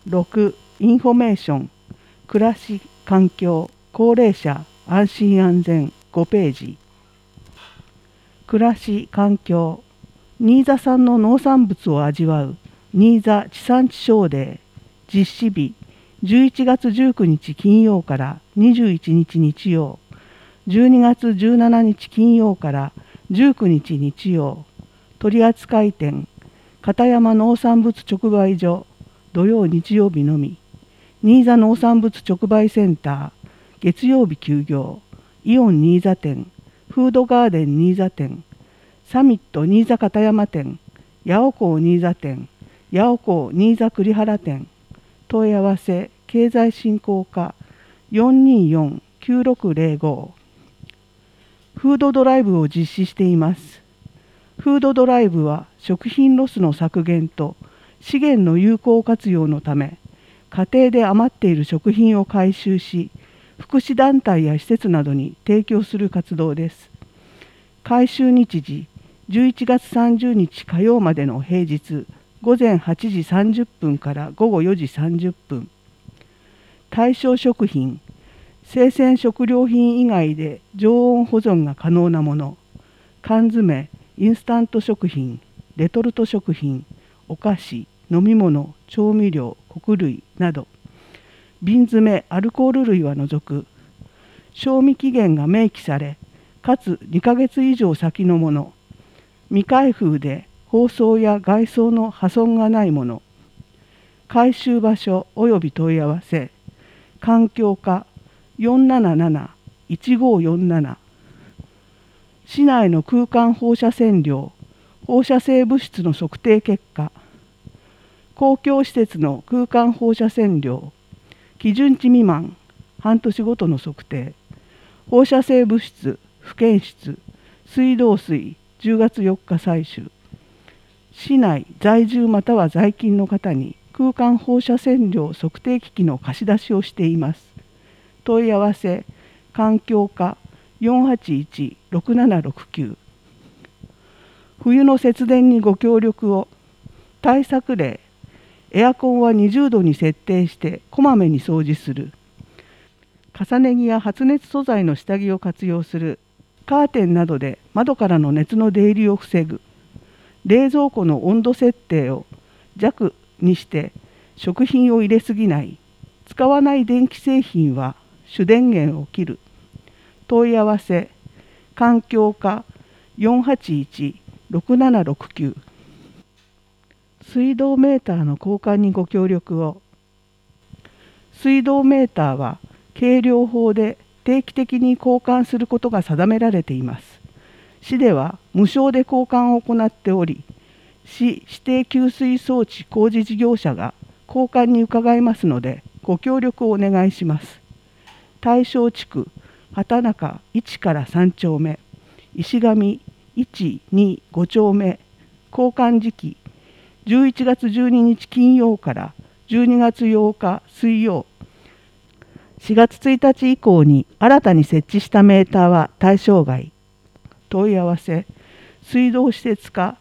6. インフォメーション、暮らし、環境、高齢者、安心安全5ページ。暮らし、環境、新座産の農産物を味わう新座地産地消デー、実施日11月19日金曜から21日日曜、12月17日金曜から19日日曜、取扱店、片山農産物直売所、土曜日曜日のみ、新座農産物直売センター、月曜日休業、イオン新座店、フードガーデン新座店、サミット新座片山店、八尾港新座店、八尾港新座栗原店、問い合わせ経済振興課 424-9605。 フードドライブを実施しています。フードドライブは食品ロスの削減と資源の有効活用のため、家庭で余っている食品を回収し、福祉団体や施設などに提供する活動です。回収日時11月30日火曜までの平日午前8時30分から午後4時30分。対象食品、生鮮食料品以外で常温保存が可能なもの、缶詰、インスタント食品、レトルト食品、お菓子、飲み物、調味料、穀類など、瓶詰め、アルコール類は除く、賞味期限が明記され、かつ2ヶ月以上先のもの、未開封で包装や外装の破損がないもの、回収場所および問い合わせ、環境課 477-1547。市内の空間放射線量、放射性物質の測定結果、公共施設の空間放射線量、基準値未満、半年ごとの測定、放射性物質、不検出、水道水、10月4日採取。市内在住または在勤の方に空間放射線量測定機器の貸し出しをしています。問い合わせ、環境課 481-6769。冬の節電にご協力を。対策例、エアコンは20度に設定してこまめに掃除する。重ね着や発熱素材の下着を活用する。カーテンなどで窓からの熱の出入りを防ぐ。冷蔵庫の温度設定を弱にして食品を入れすぎない。使わない電気製品は主電源を切る。問い合わせ、環境課 481-6769。水道メーターの交換にご協力を。水道メーターは計量法で定期的に交換することが定められています。市では無償で交換を行っており、市指定給水装置工事事業者が交換に伺いますのでご協力をお願いします。大正地区畑中1から3丁目、石上1、2、5丁目、交換時期11月12日金曜から12月8日水曜。4月1日以降に新たに設置したメーターは対象外。問い合わせ、水道施設課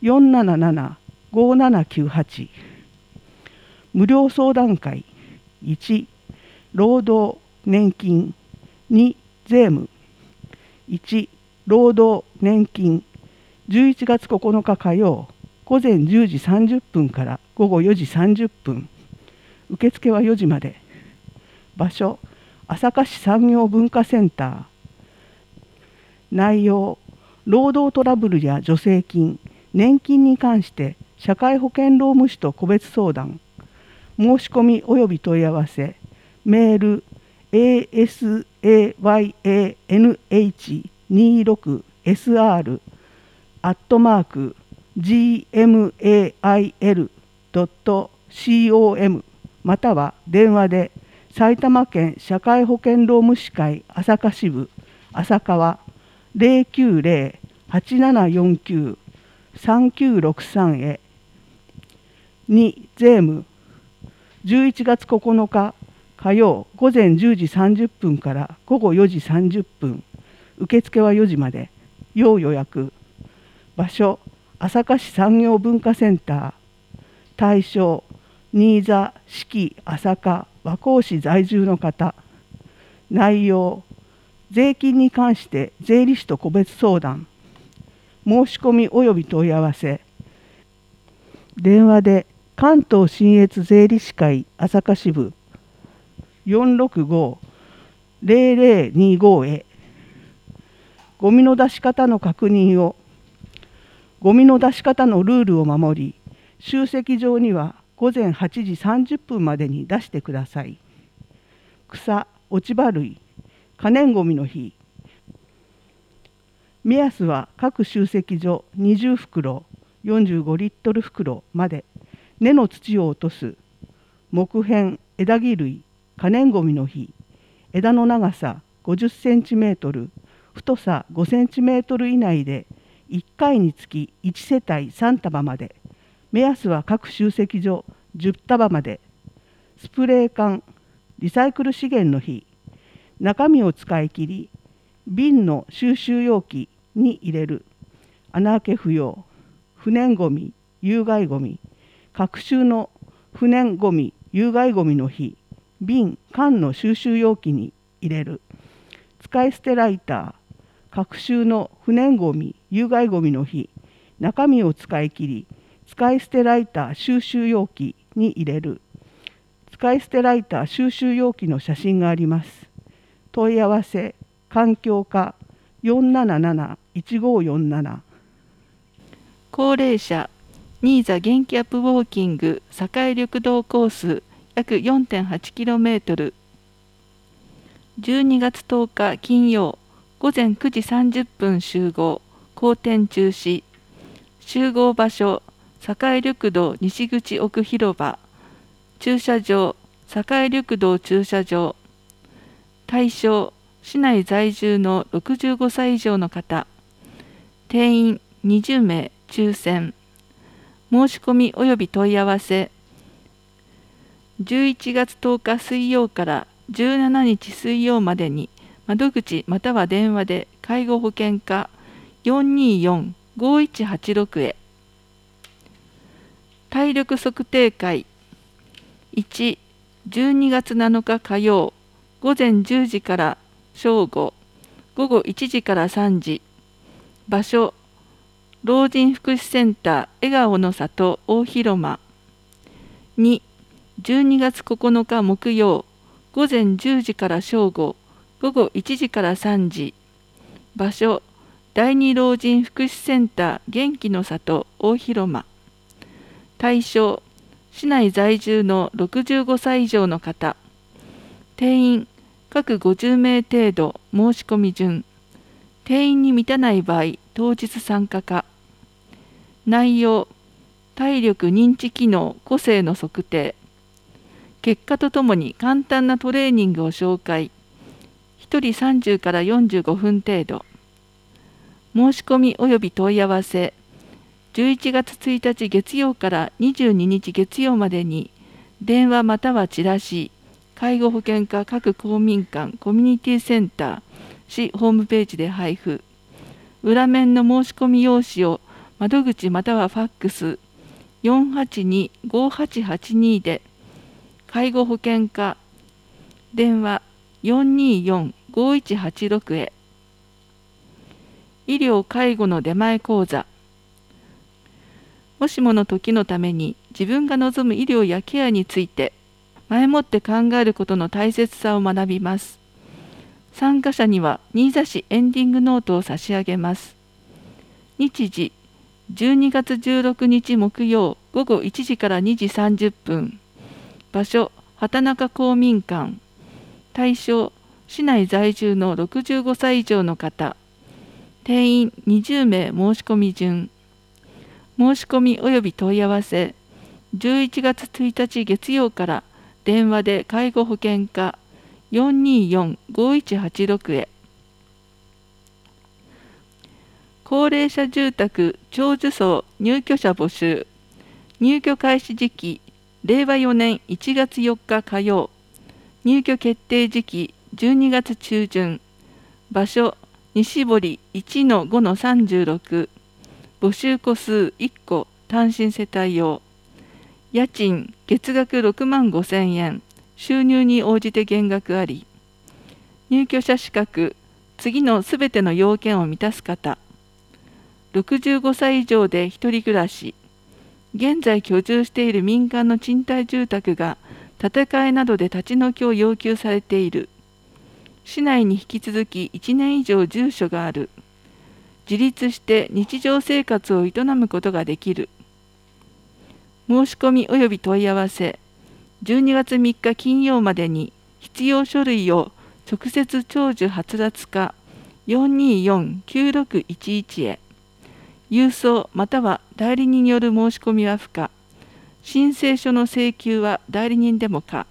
477-5798。無料相談会。1、労働、年金。2、税務。1、労働、年金。11月9日火曜、午前10時30分から午後4時30分。受付は4時まで。場所、朝霞市産業文化センター。内容、労働トラブルや助成金、年金に関して社会保険労務士と個別相談。申し込みおよび問い合わせ、メール asaywansr@gmail.com または電話で埼玉県社会保険労務士会朝霞支部朝川 090-8749-3963 へ。2、税務。11月9日火曜午前10時30分から午後4時30分。受付は4時まで。要予約。場所、朝霞市産業文化センター。対象、 新座、志木、朝霞、和光市在住の方。内容、税金に関して税理士と個別相談。申し込み及び問い合わせ。電話で関東信越税理士会朝霞支部 465-0025 へ。ゴミの出し方の確認を。ゴミの出し方のルールを守り、集積場には午前8時30分までに出してください。草、落ち葉類、可燃ごみの日。目安は各集積所20袋、45リットル袋まで。根の土を落とす。木片、枝木類、可燃ごみの日。枝の長さ50センチメートル、太さ5センチメートル以内で1回につき1世帯3束まで。目安は各集積所10束まで。スプレー缶、リサイクル資源の日。中身を使い切り、瓶の収集容器に入れる。穴開け不要。不燃ごみ、有害ごみ。各種の不燃ごみ、有害ごみの日。瓶、缶の収集容器に入れる。使い捨てライター。各種の不燃ごみ、有害ごみの日。中身を使い切り、使い捨てライター収集容器に入れる。使い捨てライター収集容器の写真があります。問い合わせ、環境課 477-1547。 高齢者、新座元気アップウォーキング堺緑道コース約 4.8km。12月10日金曜午前9時30分集合、好天中止。集合場所、堺緑道西口奥広場。駐車場、堺緑道駐車場。対象、市内在住の65歳以上の方。定員20名抽選。申し込み及び問い合わせ。11月10日水曜から17日水曜までに窓口または電話で介護保険課 424-5186 へ。体力測定会。1、12月7日火曜午前10時から正午、午後1時から3時。場所、老人福祉センター笑顔の里大広間。2、12月9日木曜午前10時から正午、午後1時から3時。場所、第二老人福祉センター元気の里大広間。対象、市内在住の65歳以上の方。定員、各50名程度。申し込み順。定員に満たない場合、当日参加か。内容、体力認知機能個性の測定。結果とともに簡単なトレーニングを紹介。1人30から45分程度。申し込み及び問い合わせ。11月1日月曜から22日月曜までに電話またはチラシ、介護保険課各公民館コミュニティセンター、市ホームページで配布。裏面の申し込み用紙を窓口またはファックス 482-5882 で、介護保険課電話 424-5186 へ。医療介護の出前講座。もしもの時のために自分が望む医療やケアについて前もって考えることの大切さを学びます。参加者には新座市エンディングノートを差し上げます。日時、12月16日木曜午後1時から2時30分。場所、畑中公民館。対象、市内在住の65歳以上の方。定員20名。申し込み順。申し込み及び問い合わせ。11月1日月曜から電話で介護保険課 424-5186 へ。高齢者住宅長寿層入居者募集。入居開始時期、令和4年1月4日火曜。入居決定時期、12月中旬。場所、西堀 1-5-36。募集戸数1個、単身世帯用。 家賃月額6万5千円、収入に応じて減額あり。入居者資格、次のすべての要件を満たす方。65歳以上で一人暮らし。現在居住している民間の賃貸住宅が建て替えなどで立ち退きを要求されている。市内に引き続き1年以上住所がある。自立して日常生活を営むことができる。申し込み及び問い合わせ、12月3日金曜までに必要書類を直接長寿はつらつ課 424-9611 へ。郵送または代理人による申し込みは不可。申請書の請求は代理人でも可。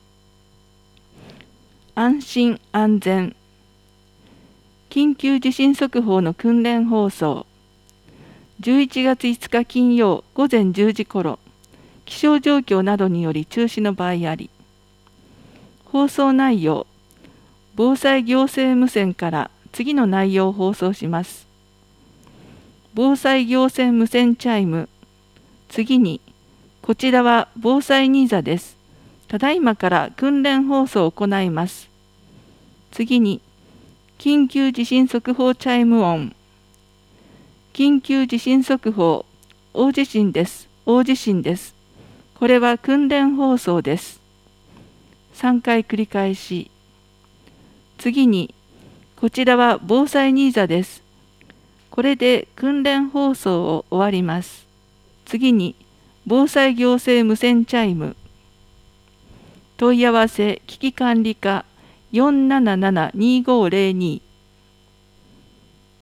安心安全。緊急地震速報の訓練放送。11月5日金曜午前10時頃、気象状況などにより中止の場合あり。放送内容。防災行政無線から次の内容を放送します。防災行政無線チャイム。次に、こちらは防災ニーザです。ただいまから訓練放送を行います。次に、緊急地震速報チャイム音。緊急地震速報。大地震です。大地震です。これは訓練放送です。3回繰り返し。次に、こちらは防災ニーザです。これで訓練放送を終わります。次に、防災行政無線チャイム。問い合わせ危機管理課 477-2502